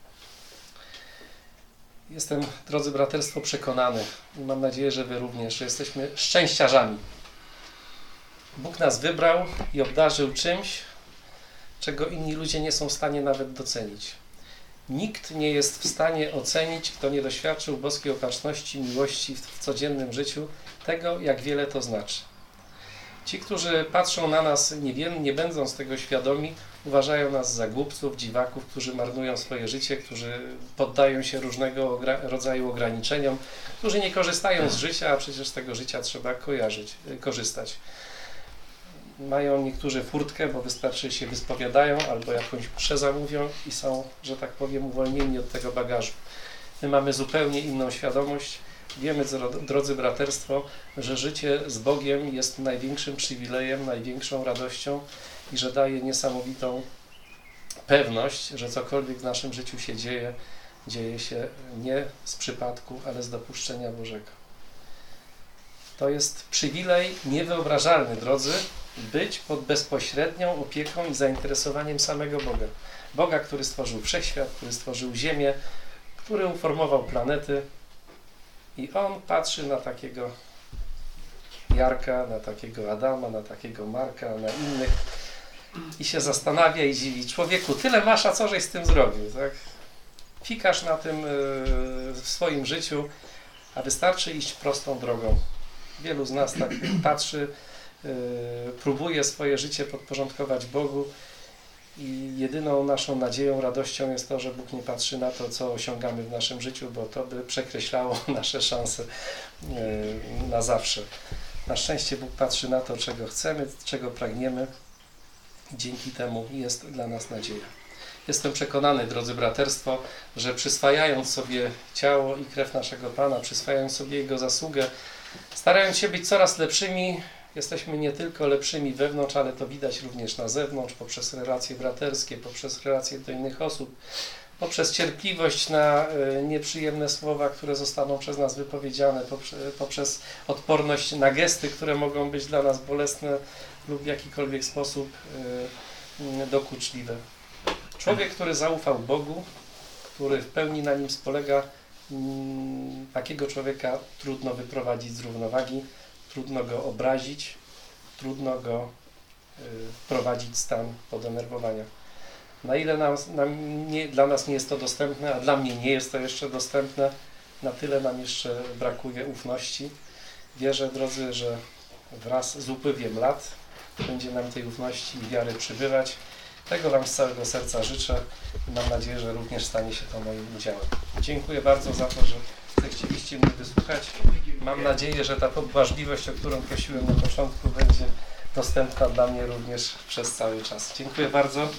A: Jestem, drodzy braterstwo, przekonany i mam nadzieję, że Wy również, że jesteśmy szczęściarzami. Bóg nas wybrał i obdarzył czymś, czego inni ludzie nie są w stanie nawet docenić. Nikt nie jest w stanie ocenić, kto nie doświadczył boskiej opatrzności, miłości w codziennym życiu, tego, jak wiele to znaczy. Ci, którzy patrzą na nas, nie, wiem, nie będąc tego świadomi, uważają nas za głupców, dziwaków, którzy marnują swoje życie, którzy poddają się różnego rodzaju ograniczeniom, którzy nie korzystają z życia, a przecież z tego życia trzeba kojarzyć, korzystać. Mają niektórzy furtkę, bo wystarczy się wyspowiadają albo jakąś mszę zamówią i są, że tak powiem, uwolnieni od tego bagażu. My mamy zupełnie inną świadomość. Wiemy, drodzy braterstwo, że życie z Bogiem jest największym przywilejem, największą radością i że daje niesamowitą pewność, że cokolwiek w naszym życiu się dzieje, dzieje się nie z przypadku, ale z dopuszczenia Bożego. To jest przywilej niewyobrażalny, drodzy, być pod bezpośrednią opieką i zainteresowaniem samego Boga. Boga, który stworzył wszechświat, który stworzył Ziemię, który uformował planety i On patrzy na takiego Jarka, na takiego Adama, na takiego Marka, na innych i się zastanawia i dziwi. Człowieku, tyle masz, a co żeś z tym zrobił, tak? Fikasz na tym w swoim życiu, a wystarczy iść prostą drogą. Wielu z nas tak patrzy próbuje swoje życie podporządkować Bogu i jedyną naszą nadzieją, radością jest to, że Bóg nie patrzy na to, co osiągamy w naszym życiu, bo to by przekreślało nasze szanse na zawsze. Na szczęście Bóg patrzy na to, czego chcemy, czego pragniemy i dzięki temu jest dla nas nadzieja. Jestem przekonany, drodzy braterstwo, że przyswajając sobie ciało i krew naszego Pana, przyswajając sobie Jego zasługę, starając się być coraz lepszymi, jesteśmy nie tylko lepszymi wewnątrz, ale to widać również na zewnątrz, poprzez relacje braterskie, poprzez relacje do innych osób, poprzez cierpliwość na nieprzyjemne słowa, które zostaną przez nas wypowiedziane, poprzez odporność na gesty, które mogą być dla nas bolesne lub w jakikolwiek sposób dokuczliwe. Człowiek, który zaufał Bogu, który w pełni na nim spolega, takiego człowieka trudno wyprowadzić z równowagi, trudno go obrazić, trudno go wprowadzić w stan podenerwowania. Na ile nas, nam nie, dla nas nie jest to dostępne, a dla mnie nie jest to jeszcze dostępne, na tyle nam jeszcze brakuje ufności. Wierzę, drodzy, że wraz z upływem lat będzie nam tej ufności i wiary przybywać. Tego Wam z całego serca życzę i mam nadzieję, że również stanie się to moim udziałem. Dziękuję bardzo za to, że zechcieliście mnie wysłuchać. Mam nadzieję, że ta pobłażliwość, o którą prosiłem na początku, będzie dostępna dla mnie również przez cały czas. Dziękuję bardzo.